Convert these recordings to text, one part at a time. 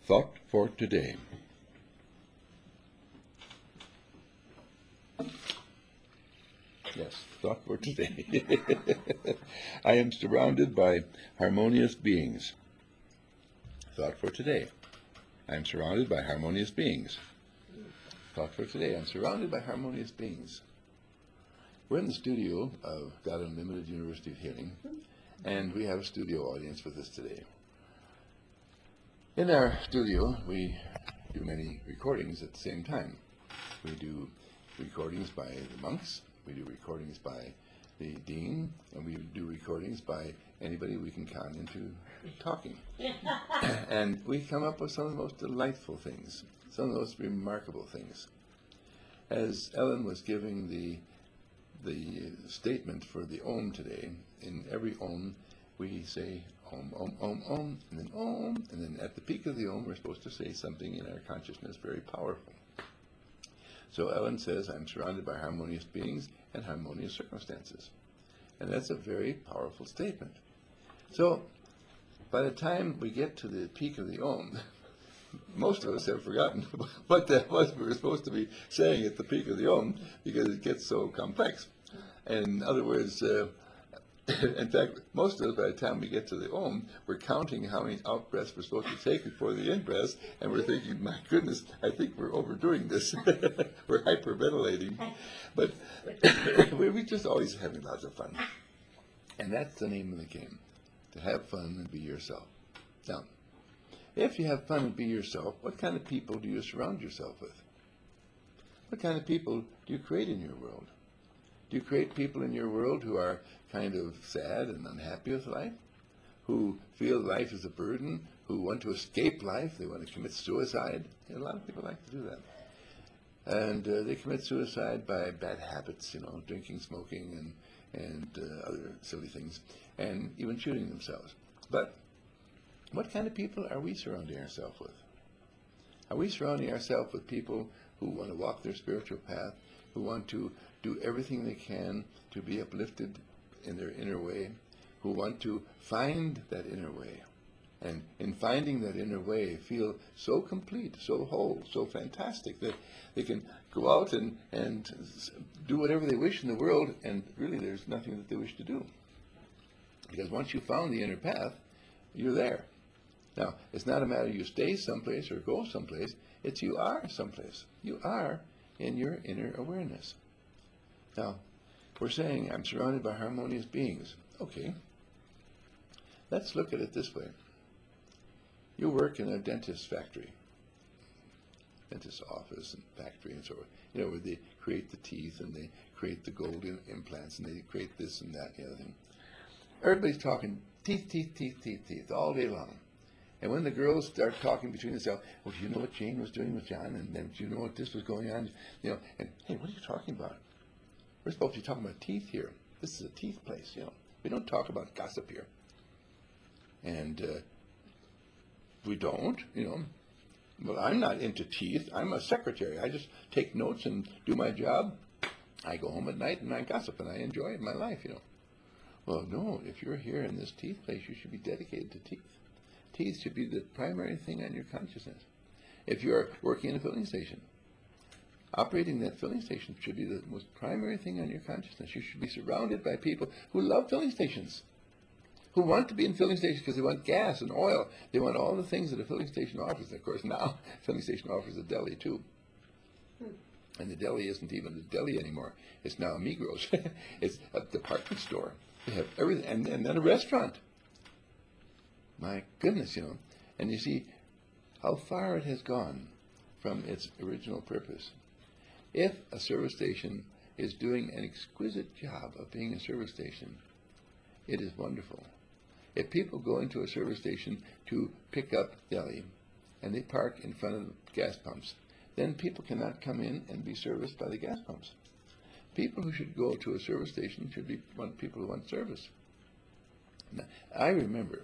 Thought for today. Yes, thought for today. I am surrounded by harmonious beings. Thought for today. I am surrounded by harmonious beings. Thought for today. I'm surrounded by harmonious beings. We're in the studio of God Unlimited University of Healing, and we have a studio audience with us today. In our studio, we do many recordings at the same time. We do recordings by the monks, we do recordings by the dean, and we do recordings by anybody we can con into talking. And we come up with some of the most delightful things, some of the most remarkable things. As Ellen was giving the statement for the Om today, in every Om we say Om, Om, Om, Om, and then at the peak of the Om we're supposed to say something in our consciousness very powerful. So Ellen says, I'm surrounded by harmonious beings and harmonious circumstances. And that's a very powerful statement. So by the time we get to the peak of the Om, most of us have forgotten what that was we were supposed to be saying at the peak of the Om, because it gets so complex. And in other words, in fact, most of us, by the time we get to the Om, we're counting how many out-breaths we're supposed to take before the in-breaths, and we're thinking, my goodness, I think we're overdoing this. We're hyperventilating. But we're just always having lots of fun. And that's the name of the game, to have fun and be yourself. Now, if you have fun and be yourself, what kind of people do you surround yourself with? What kind of people do you create in your world? Do you create people in your world who are kind of sad and unhappy with life, who feel life is a burden, who want to escape life, they want to commit suicide? A lot of people like to do that. And they commit suicide by bad habits, drinking, smoking, and other silly things, and even shooting themselves. But what kind of people are we surrounding ourselves with? Are we surrounding ourselves with people who want to walk their spiritual path, who want to do everything they can to be uplifted in their inner way, who want to find that inner way, and in finding that inner way feel so complete, so whole, so fantastic that they can go out and do whatever they wish in the world, and really there's nothing that they wish to do. Because once you found the inner path, you're there. Now, it's not a matter you stay someplace or go someplace, it's you are someplace. You are in your inner awareness. Now, we're saying, I'm surrounded by harmonious beings. Okay. Let's look at it this way. You work in a dentist's factory, dentist's office and factory and so on, where they create the teeth and they create the golden implants and they create this and that and the other thing. Everybody's talking teeth, teeth, teeth, teeth, teeth all day long. And when the girls start talking between themselves, well, do you know what Jane was doing with John? And then do you know what this was going on? And hey, what are you talking about? We're supposed to be talking about teeth here. This is a teeth place, We don't talk about gossip here. And we don't, Well, I'm not into teeth. I'm a secretary. I just take notes and do my job. I go home at night and I gossip and I enjoy my life, Well, no, if you're here in this teeth place, you should be dedicated to teeth. Teeth should be the primary thing on your consciousness. If you're working in a filling station, operating that filling station should be the most primary thing on your consciousness. You should be surrounded by people who love filling stations, who want to be in filling stations because they want gas and oil. They want all the things that a filling station offers. And of course, now a filling station offers a deli too. And the deli isn't even a deli anymore. It's now a Migros. It's a department store. They have everything. And then a restaurant. My goodness, And you see how far it has gone from its original purpose. If a service station is doing an exquisite job of being a service station, it is wonderful. If people go into a service station to pick up deli and they park in front of the gas pumps, then people cannot come in and be serviced by the gas pumps. People who should go to a service station should be people who want service. Now, I remember,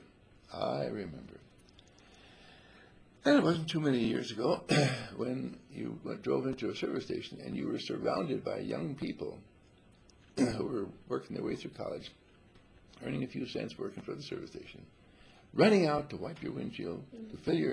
and it wasn't too many years ago when you drove into a service station and you were surrounded by young people who were working their way through college, earning a few cents working for the service station, running out to wipe your windshield, to fill your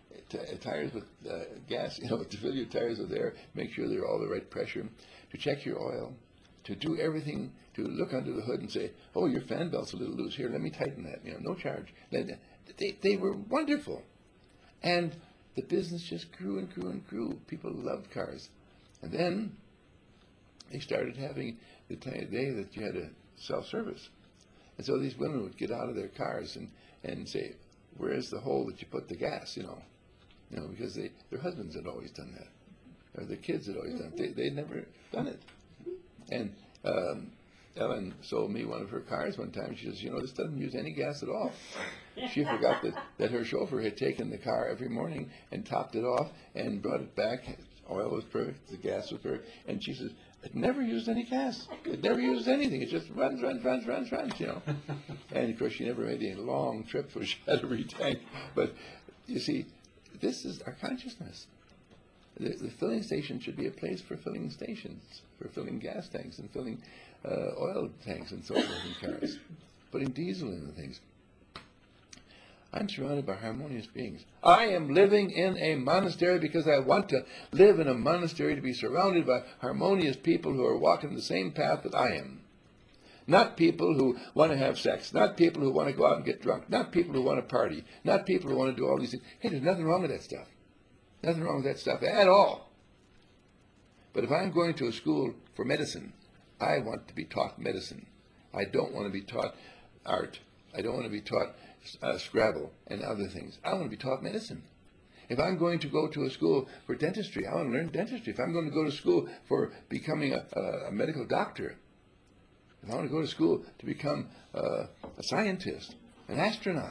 tires with gas, to fill your tires with air, make sure they're all the right pressure, to check your oil, to do everything, to look under the hood and say, oh, your fan belt's a little loose. Here, let me tighten that. No charge. They were wonderful. And the business just grew and grew and grew. People loved cars. And then they started having the day that you had a self-service. And so these women would get out of their cars and say, where's the hole that you put the gas, because their husbands had always done that, or their kids had always done it. They'd never done it. And Ellen sold me one of her cars one time. She says, this doesn't use any gas at all. She forgot that her chauffeur had taken the car every morning and topped it off and brought it back. Oil was perfect, the gas was perfect. And she says, it never used any gas. It never used anything. It just runs. And, of course, she never made any long trips where she had to retank. But, you see, this is our consciousness. The filling station should be a place for filling stations, for filling gas tanks and filling oil tanks and so forth in cars, putting diesel in the things. I'm surrounded by harmonious beings. I am living in a monastery because I want to live in a monastery, to be surrounded by harmonious people who are walking the same path that I am. Not people who want to have sex, not people who want to go out and get drunk, not people who want to party, not people who want to do all these things. Hey, there's nothing wrong with that stuff. Nothing wrong with that stuff at all. But if I'm going to a school for medicine, I want to be taught medicine. I don't want to be taught art. I don't want to be taught Scrabble and other things. I want to be taught medicine. If I'm going to go to a school for dentistry, I want to learn dentistry. If I'm going to go to school for becoming a medical doctor, if I want to go to school to become a scientist, an astronaut.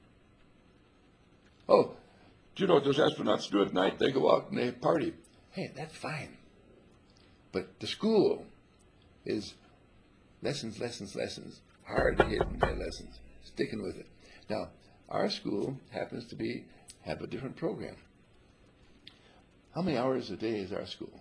Oh, do you know what those astronauts do at night? They go out and they party. Hey, that's fine. But the school is lessons, hard-hitting lessons, sticking with it. Now, our school happens to have a different program. How many hours a day is our school?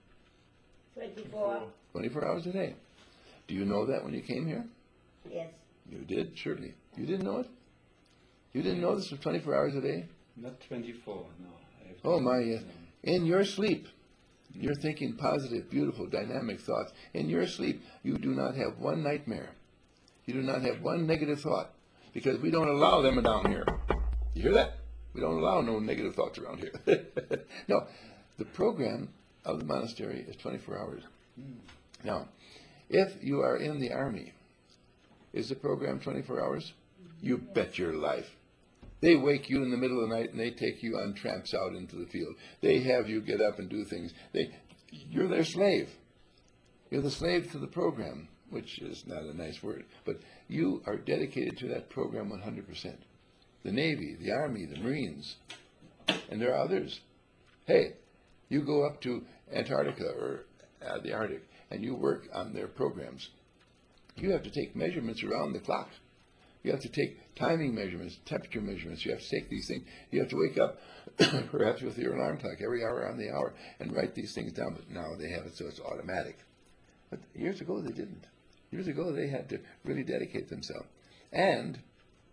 24. 24 hours a day. Do you know that when you came here? Yes. You did, surely. You didn't know it? You didn't know this was 24 hours a day? Not 24, no. Oh my, yes. In your sleep, you're thinking positive, beautiful, dynamic thoughts. In your sleep, you do not have one nightmare. You do not have one negative thought, because we don't allow them down here. You hear that? We don't allow no negative thoughts around here. No, the program of the monastery is 24 hours. Now, if you are in the army, is the program 24 hours? You bet your life. They wake you in the middle of the night and they take you on tramps out into the field. They have you get up and do things. You're their slave. You're the slave to the program, which is not a nice word, but you are dedicated to that program 100%. The Navy, the Army, the Marines, and there are others. Hey, you go up to Antarctica or the Arctic and you work on their programs. You have to take measurements around the clock. You have to take timing measurements, temperature measurements. You have to take these things. You have to wake up, perhaps with your alarm clock, every hour on the hour, and write these things down. But now they have it so it's automatic. But years ago they didn't. Years ago they had to really dedicate themselves. And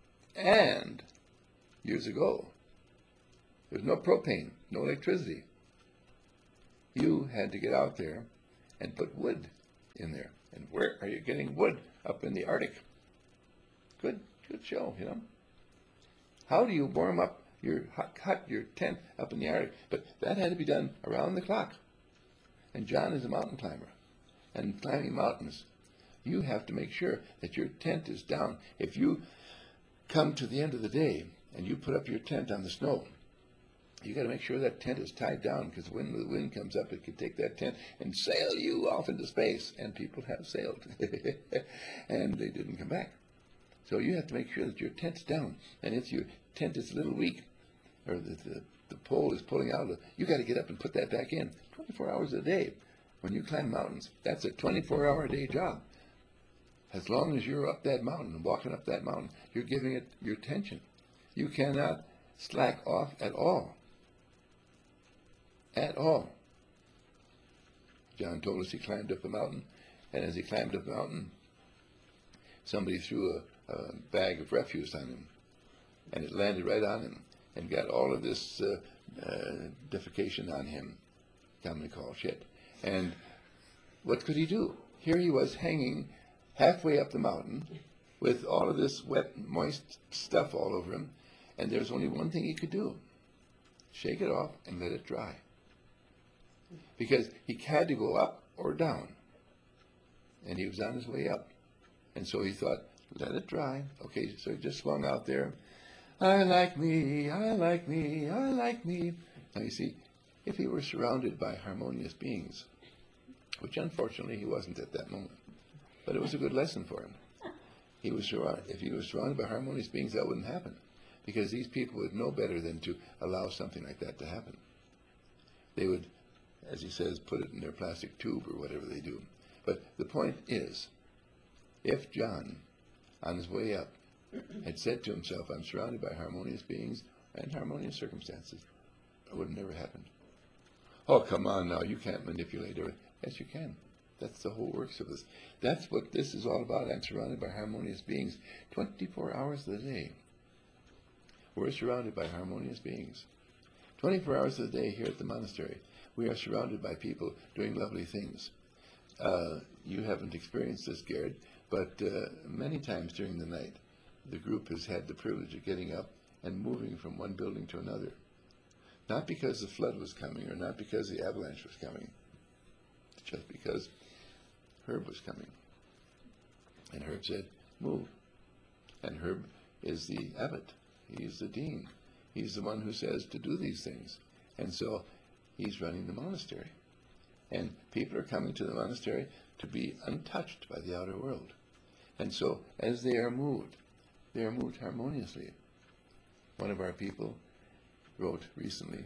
years ago, there was no propane, no electricity. You had to get out there and put wood in there. And where are you getting wood? Up in the Arctic. Good show, How do you warm up your hut, your tent up in the Arctic? But that had to be done around the clock. And John is a mountain climber. And climbing mountains, you have to make sure that your tent is down. If you come to the end of the day and you put up your tent on the snow, you got to make sure that tent is tied down, because when the wind comes up, it could take that tent and sail you off into space. And people have sailed. And they didn't come back. So you have to make sure that your tent's down. And if your tent is a little weak, or the pole is pulling out, you got to get up and put that back in. 24 hours a day. When you climb mountains, that's a 24-hour-a-day job. As long as you're up that mountain and walking up that mountain, you're giving it your attention. You cannot slack off at all. At all. John told us he climbed up the mountain, and as he climbed up the mountain, somebody threw a bag of refuse on him, and it landed right on him. and got all of this defecation on him, commonly called shit. And what could he do? Here he was hanging halfway up the mountain with all of this wet, moist stuff all over him, and there's only one thing he could do: shake it off and let it dry. Because he had to go up or down, and he was on his way up. And so he thought, let it dry. Okay, so he just swung out there. I like me, I like me, I like me. Now you see, if he were surrounded by harmonious beings, which unfortunately he wasn't at that moment, but it was a good lesson for him. If he was surrounded by harmonious beings, that wouldn't happen, because these people would know better than to allow something like that to happen. They would, as he says, put it in their plastic tube or whatever they do. But the point is, if John, on his way up, had said to himself, I'm surrounded by harmonious beings and harmonious circumstances, it would have never happened. Oh, come on now, you can't manipulate it. Yes, you can. That's the whole works of this. That's what this is all about. I'm surrounded by harmonious beings 24 hours of the day. We're surrounded by harmonious beings. 24 hours of the day here at the monastery, we are surrounded by people doing lovely things. You haven't experienced this, Gerd, but many times during the night, the group has had the privilege of getting up and moving from one building to another. Not because the flood was coming or not because the avalanche was coming, just because Herb was coming. And Herb said, move. And Herb is the abbot. He's the dean. He's the one who says to do these things. And so he's running the monastery. And people are coming to the monastery to be untouched by the outer world. And so as they are moved harmoniously. One of our people wrote recently,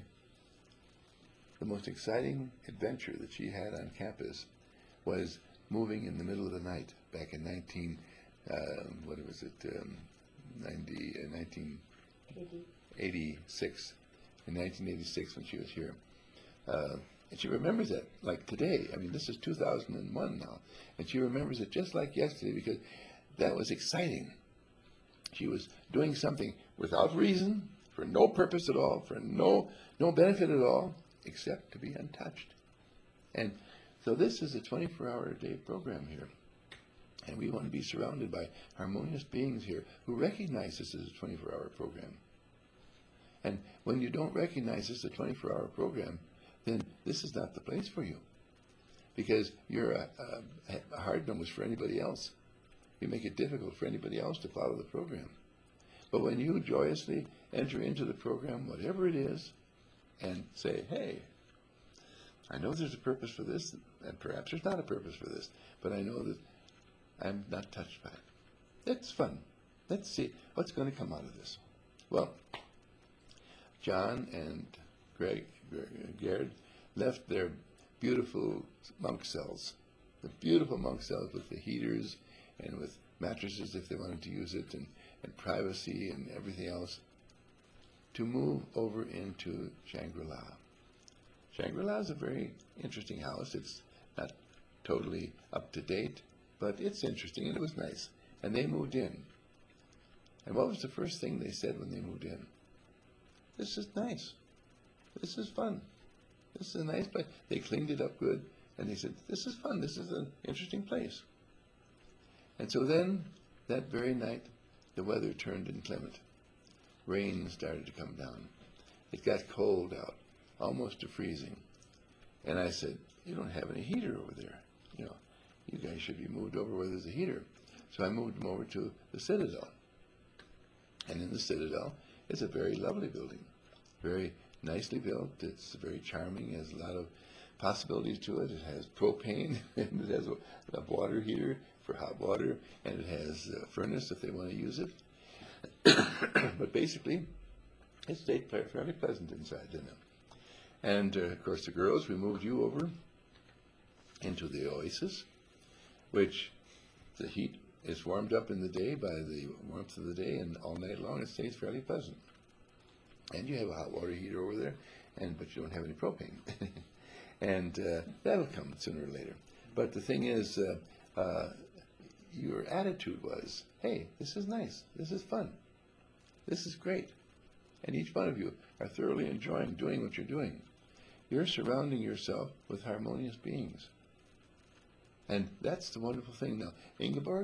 the most exciting adventure that she had on campus was moving in the middle of the night back in 1986. In 1986 when she was here. And she remembers it like today. I mean, this is 2001 now. And she remembers it just like yesterday because that was exciting. She was doing something without reason, for no purpose at all, for no benefit at all, except to be untouched. And so this is a 24-hour-a-day program here. And we want to be surrounded by harmonious beings here who recognize this as a 24-hour program. And when you don't recognize this as a 24-hour program, then this is not the place for you. Because you're a hard nose for anybody else. You make it difficult for anybody else to follow the program. But when you joyously enter into the program, whatever it is, and say, hey, I know there's a purpose for this, and perhaps there's not a purpose for this, but I know that I'm not touched by it. It's fun. Let's see what's going to come out of this. Well, John and Gerd left their beautiful monk cells, the beautiful monk cells with the heaters and with mattresses if they wanted to use it, and privacy and everything else, to move over into Shangri-La. Shangri-La is a very interesting house. It's not totally up to date, but it's interesting and it was nice. And they moved in. And what was the first thing they said when they moved in? This is nice. This is fun. This is a nice place. They cleaned it up good, and they said, this is fun. This is an interesting place. And so then, that very night, the weather turned inclement. Rain started to come down. It got cold out, almost to freezing. And I said, you don't have any heater over there. You know, you guys should be moved over where there's a heater. So I moved them over to the Citadel. And in the Citadel, it's a very lovely building, very nicely built. It's very charming. It has a lot of possibilities to it. It has propane, and it has a water heater for hot water, and it has a furnace if they want to use it. But basically, it stayed fairly pleasant inside, didn't it? And, of course, the girls, we moved you over into the oasis, which the heat is warmed up in the day by the warmth of the day, and all night long it stays fairly pleasant. And you have a hot water heater over there, but you don't have any propane. And that'll come sooner or later. But the thing is, your attitude was, hey, this is nice. This is fun. This is great. and each one of you are thoroughly enjoying doing what you're doing, you're surrounding yourself with harmonious beings. And that's the wonderful thing. Now, Ingeborg,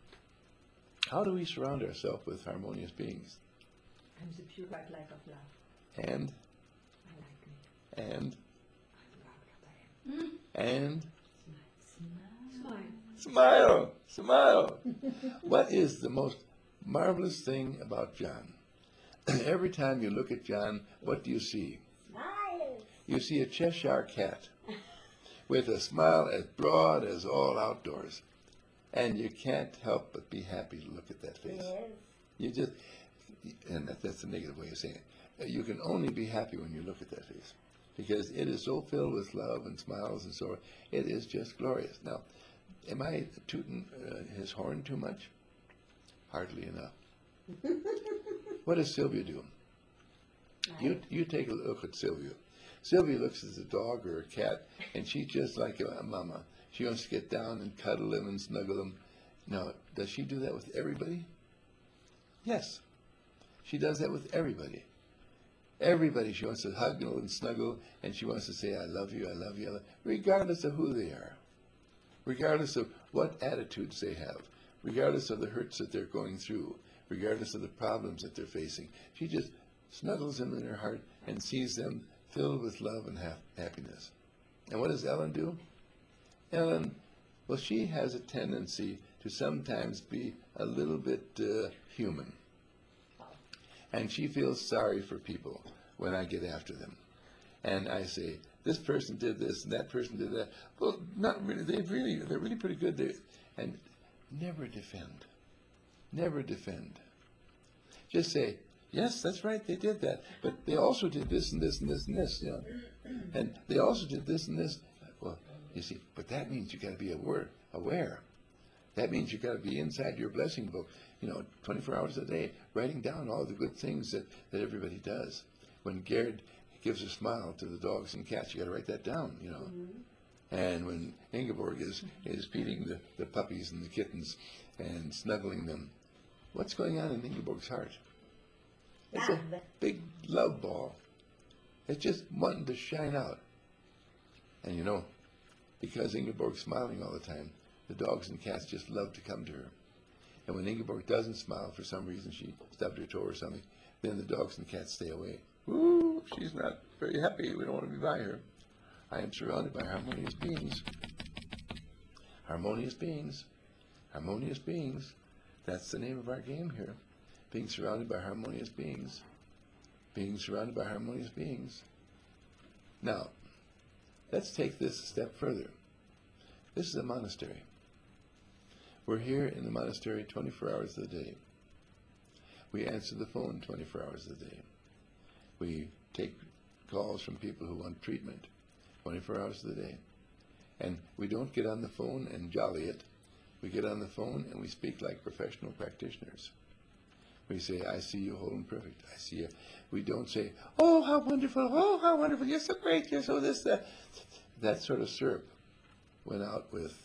how do we surround ourselves with harmonious beings? I'm the pure white light of love. And, I like me. and, I love what I am. and, Smile. smile, smile. What is the most marvelous thing about John? Every time you look at John, what do you see? Smile. You see a Cheshire cat with a smile as broad as all outdoors. And you can't help but be happy to look at that face. Yes. You just, and that's a negative way of saying it. You can only be happy when you look at that face, because it is so filled with love and smiles and so on. It is just glorious. Now, am I tooting his horn too much? Hardly enough. What does Sylvia do? You take a look at Sylvia. Sylvia looks at a dog or a cat, and she's just like a mama. She wants to get down and cuddle them and snuggle them. Now, does she do that with everybody? Yes. She does that with everybody. Everybody she wants to hug and snuggle, and she wants to say, I love you, I love you, I love you, regardless of who they are, regardless of what attitudes they have, regardless of the hurts that they're going through, regardless of the problems that they're facing. She just snuggles them in her heart and sees them filled with love and happiness. And what does Ellen do? Ellen, well, she has a tendency to sometimes be a little bit human. And she feels sorry for people when I get after them. And I say, this person did this and that person did that. Well, not really. They're really pretty good. And never defend. Never defend. Just say, yes, that's right, they did that. But they also did this and this and this and this, you know. And they also did this and this. Well, you see, but that means you got to be aware. That means you got to be inside your blessing book, 24 hours a day, writing down all the good things that everybody does. When Gerd gives a smile to the dogs and cats, you got to write that down, Mm-hmm. And when Ingeborg is feeding the puppies and the kittens and snuggling them, what's going on in Ingeborg's heart? It's a big love ball. It's just wanting to shine out. And because Ingeborg's smiling all the time, the dogs and cats just love to come to her. And when Ingeborg doesn't smile, for some reason, she stubbed her toe or something, then the dogs and cats stay away. Ooh, she's not very happy. We don't want to be by her. I am surrounded by harmonious beings. Harmonious beings. Harmonious beings. That's the name of our game here. Being surrounded by harmonious beings. Being surrounded by harmonious beings. Now, let's take this a step further. This is a monastery. We're here in the monastery 24 hours of the day. We answer the phone 24 hours of the day. We take calls from people who want treatment 24 hours of the day. And we don't get on the phone and jolly it. We get on the phone and we speak like professional practitioners. We say, I see you whole and perfect. I see you. We don't say, oh, how wonderful. Oh, how wonderful. You're so great. You're so this, that. That sort of syrup went out with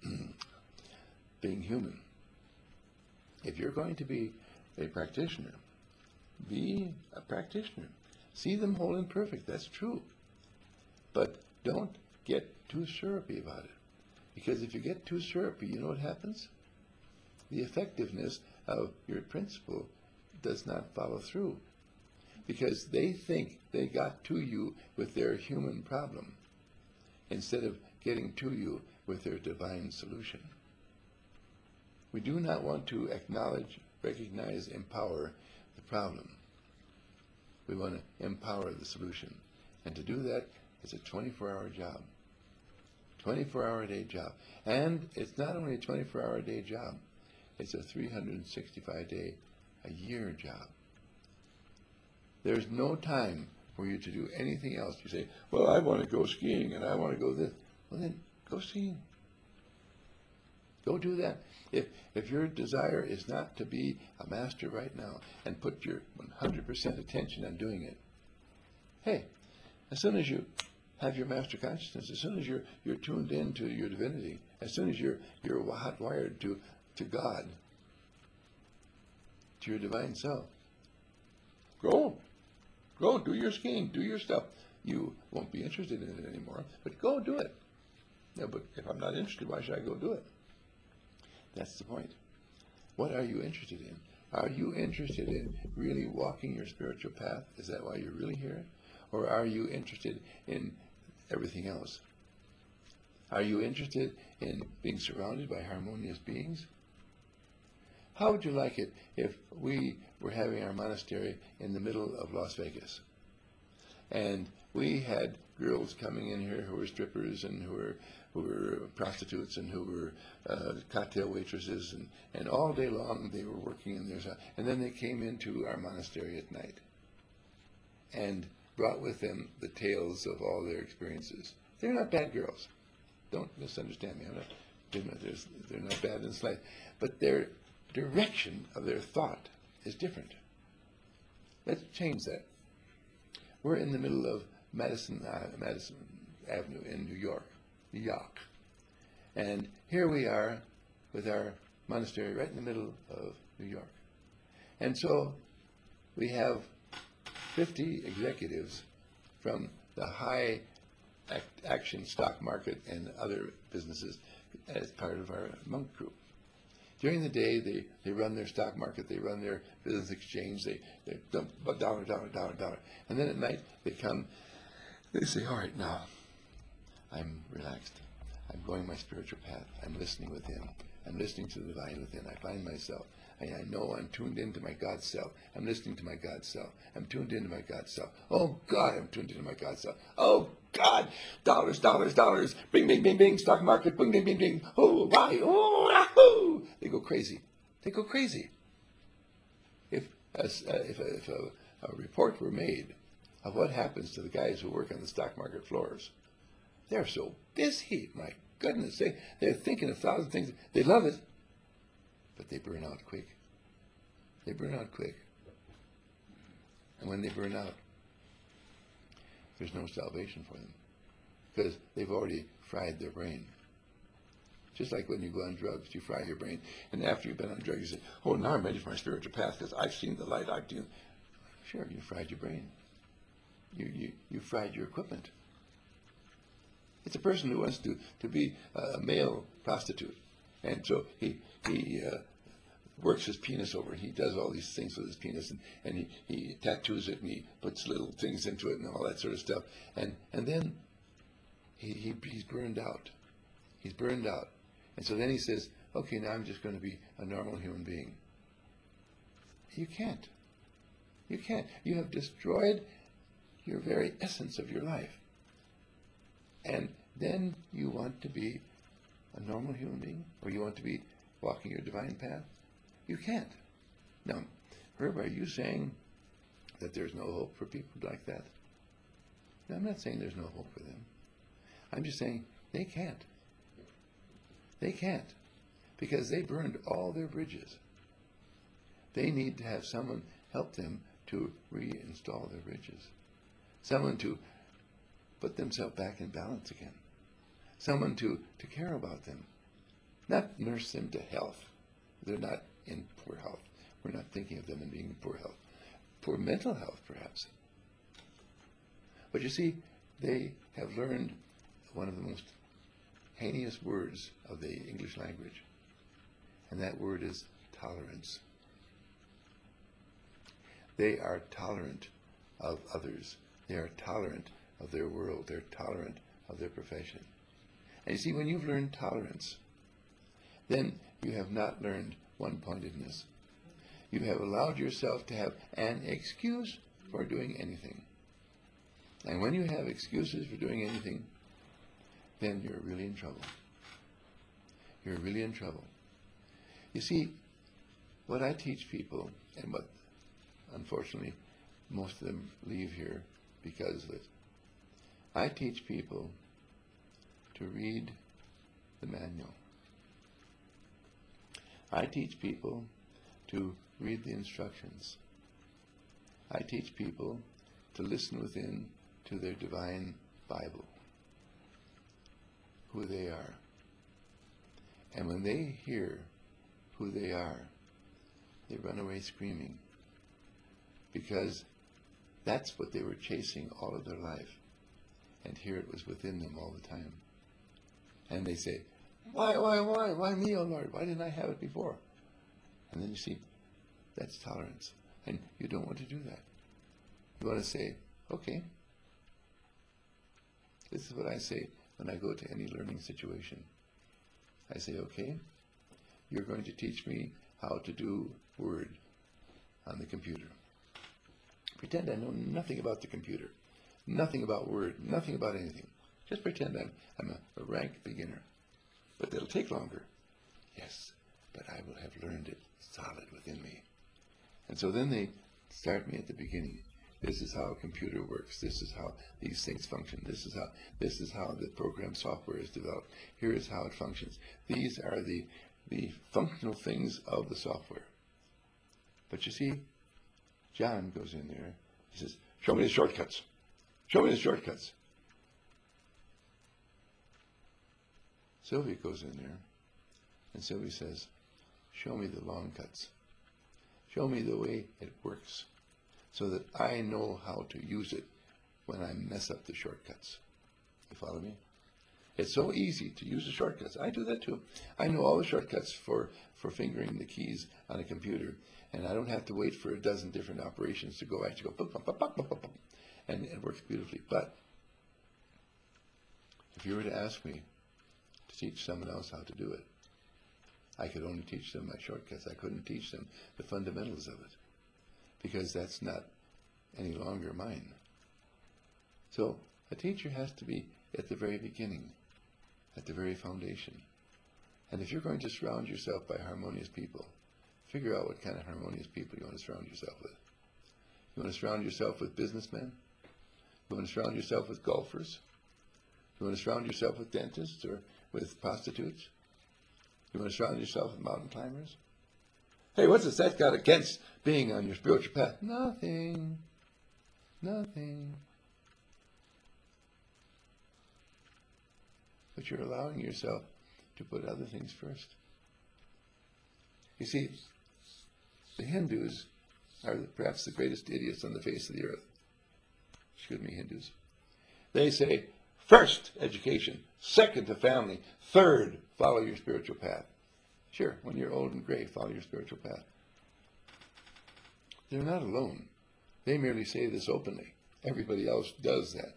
being human. If you're going to be a practitioner, be a practitioner. See them whole and perfect. That's true. But don't get too syrupy about it. Because if you get too syrupy, you know what happens? The effectiveness of your principle does not follow through. Because they think they got to you with their human problem instead of getting to you with their divine solution. We do not want to acknowledge, recognize, empower the problem. We want to empower the solution. And to do that, it's a 24-hour job. 24-hour-a-day job. And it's not only a 24-hour-a-day job, it's a 365-day-a-year job. There's no time for you to do anything else. You say, well, I want to go skiing and I want to go this. Well, then go skiing. Go do that. If your desire is not to be a master right now and put your 100% attention on doing it, hey, as soon as you have your master consciousness, as soon as you're tuned in to your divinity, as soon as you're hot-wired to God, to your divine self, go Go do your skiing, do your stuff. You won't be interested in it anymore, but go do it. Yeah, but if I'm not interested, why should I go do it? That's the point. What are you interested in? Are you interested in really walking your spiritual path? Is that why you're really here? Or are you interested in everything else? Are you interested in being surrounded by harmonious beings? How would you like it if we were having our monastery in the middle of Las Vegas? And we had girls coming in here who were strippers and who were prostitutes and who were cocktail waitresses, and all day long they were working in there. And then they came into our monastery at night and brought with them the tales of all their experiences. They're not bad girls. Don't misunderstand me. They're not bad in the slightest. But their direction of their thought is different. Let's change that. We're in the middle of Madison Avenue in New York. And here we are with our monastery right in the middle of New York. And so we have 50 executives from the high action stock market and other businesses as part of our monk group. During the day, they run their stock market, they run their business exchange, they dump dollar. And then at night, they come, they say, all right, now, I'm relaxed. I'm going my spiritual path. I'm listening within. I'm listening to the divine within. I find myself. I know I'm tuned into my God self. I'm listening to my God self. I'm tuned into my God self. Oh, God, I'm tuned into my God self. Oh, God, dollars. Bing, bing, bing, bing, stock market, bing, bing, bing, bing. Oh, why? Oh, ahoo. They go crazy. If a report were made of what happens to the guys who work on the stock market floors, they're so busy, my goodness. They're thinking 1,000 things. They love it, but they burn out quick. And when they burn out, there's no salvation for them because they've already fried their brain. Just like when you go on drugs, you fry your brain. And after you've been on drugs, you say, oh, now I'm ready for my spiritual path because I've seen the light. Sure, you fried your brain. You fried your equipment. It's a person who wants to be a male prostitute. And so he works his penis over. He does all these things with his penis, and he tattoos it, and he puts little things into it and all that sort of stuff. And then he's burned out. He's burned out. And so then he says, okay, now I'm just going to be a normal human being. You can't. You have destroyed your very essence of your life. And then you want to be a normal human being, or you want to be walking your divine path? You can't. Now, Herb, are you saying that there's no hope for people like that? No, I'm not saying there's no hope for them. I'm just saying they can't. They can't, because they burned all their bridges. They need to have someone help them to reinstall their bridges. Someone to put themselves back in balance again. Someone to care about them. Not nurse them to health. They're not in poor health. We're not thinking of them in being in poor health. Poor mental health, perhaps. But you see, they have learned one of the most heinous words of the English language, and that word is tolerance. They are tolerant of others. They are tolerant of their world. They're tolerant of their profession. And you see, when you've learned tolerance, then you have not learned one-pointedness. You have allowed yourself to have an excuse for doing anything. And when you have excuses for doing anything, then you're really in trouble. You're really in trouble. You see, what I teach people, and what unfortunately most of them leave here because of it, I teach people to read the manual. I teach people to read the instructions. I teach people to listen within to their divine Bible, who they are. And when they hear who they are, they run away screaming, because That's what they were chasing all of their life. And here it was within them all the time. And they say, why me, oh Lord? Why didn't I have it before? And then you see, that's tolerance. And you don't want to do that. You want to say, okay, this is what I say when I go to any learning situation. I say, okay, you're going to teach me how to do Word on the computer. Pretend I know nothing about the computer, nothing about Word, nothing about anything. Just pretend I'm a rank beginner. But it'll take longer. Yes, but I will have learned it solid within me. And so then they start me at the beginning. This is how a computer works. This is how these things function. This is how the program software is developed. Here is how it functions. These are the functional things of the software. But you see, John goes in there. He says, show me the shortcuts. Show me the shortcuts. Sylvia goes in there, and Sylvia says, show me the long cuts. Show me the way it works, so that I know how to use it when I mess up the shortcuts. You follow me? It's so easy to use the shortcuts. I do that too. I know all the shortcuts for fingering the keys on a computer, and I don't have to wait for a dozen different operations to go. I actually go, bum, bum, bum, bum, bum, bum, and it works beautifully. But if you were to ask me to teach someone else how to do it, I could only teach them my shortcuts. I couldn't teach them the fundamentals of it, because that's not any longer mine. So a teacher has to be at the very beginning, at the very foundation. And if you're going to surround yourself by harmonious people, figure out what kind of harmonious people you want to surround yourself with. You want to surround yourself with businessmen? You want to surround yourself with golfers? You want to surround yourself with dentists or with prostitutes? You want to surround yourself with mountain climbers? Hey, what's this that got against being on your spiritual path? Nothing. Nothing. But you're allowing yourself to put other things first. You see, the Hindus are perhaps the greatest idiots on the face of the earth. Excuse me, Hindus. They say, first, education. Second, a family. Third, follow your spiritual path. Sure, when you're old and gray, follow your spiritual path. They're not alone. They merely say this openly. Everybody else does that.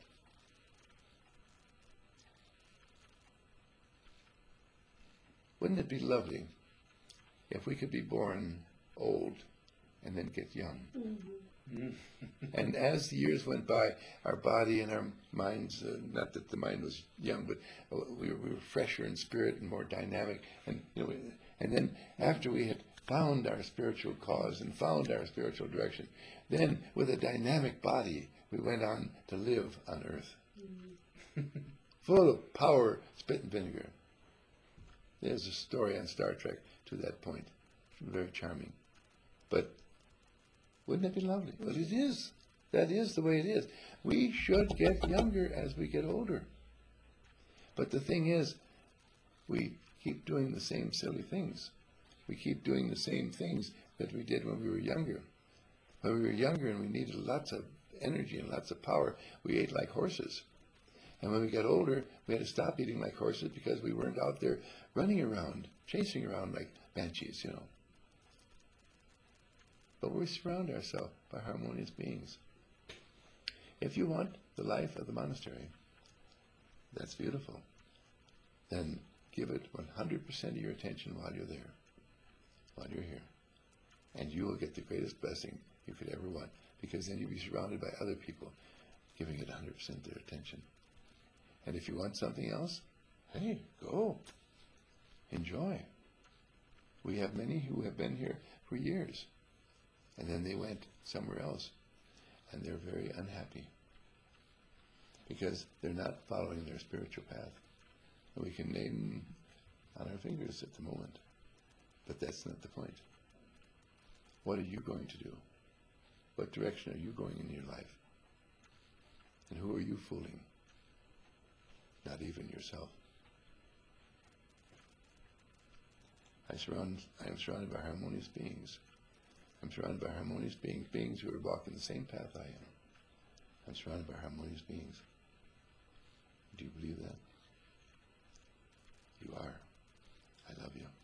Wouldn't it be lovely if we could be born old and then get young? Mm-hmm. And as the years went by, our body and our minds, not that the mind was young, but we were fresher in spirit and more dynamic. And, and then after we had found our spiritual cause and found our spiritual direction, then with a dynamic body, we went on to live on earth. Mm-hmm. Full of power, spit and vinegar. There's a story on Star Trek to that point. Very charming. But wouldn't it be lovely? Well, it is. That is the way it is. We should get younger as we get older. But the thing is, we keep doing the same silly things. We keep doing the same things that we did when we were younger. When we were younger and we needed lots of energy and lots of power, we ate like horses. And when we got older, we had to stop eating like horses because we weren't out there running around, chasing around like banshees, But we surround ourselves by harmonious beings. If you want the life of the monastery, that's beautiful. Then give it 100% of your attention while you're there, while you're here. And you will get the greatest blessing you could ever want, because then you'll be surrounded by other people giving it 100% their attention. And if you want something else, hey, go. Enjoy. We have many who have been here for years, and then they went somewhere else, and they're very unhappy because they're not following their spiritual path. And we can name them on our fingers at the moment, but that's not the point. What are you going to do? What direction are you going in your life? And who are you fooling? Not even yourself. I am surrounded by harmonious beings. I'm surrounded by harmonious beings who are walking the same path I am. I'm surrounded by harmonious beings. Do you believe that? You are. I love you.